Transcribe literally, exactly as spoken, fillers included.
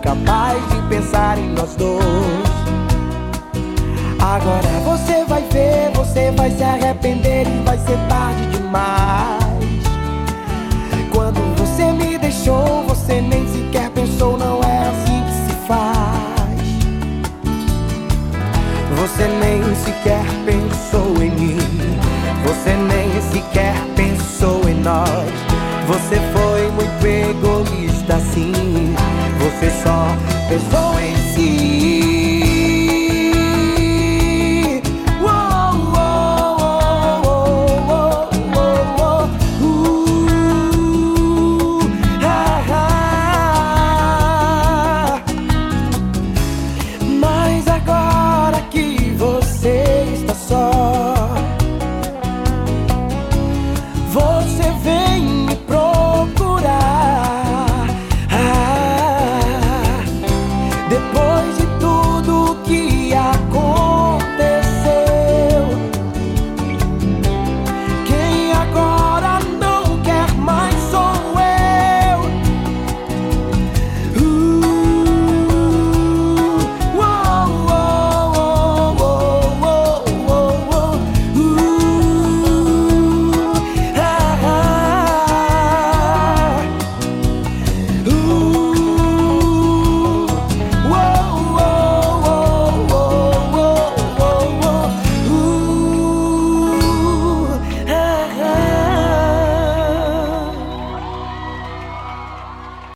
capaz de pensar em nós dois. Agora você vai ver, você vai se arrepender e vai ser tarde demais. Quando você me deixou, você nem sequer pensou, não é assim que se faz. Você nem sequer pensou em mim, você nem sequer pensou em nós. Você foi muito egoísta assim, você só pensou em si.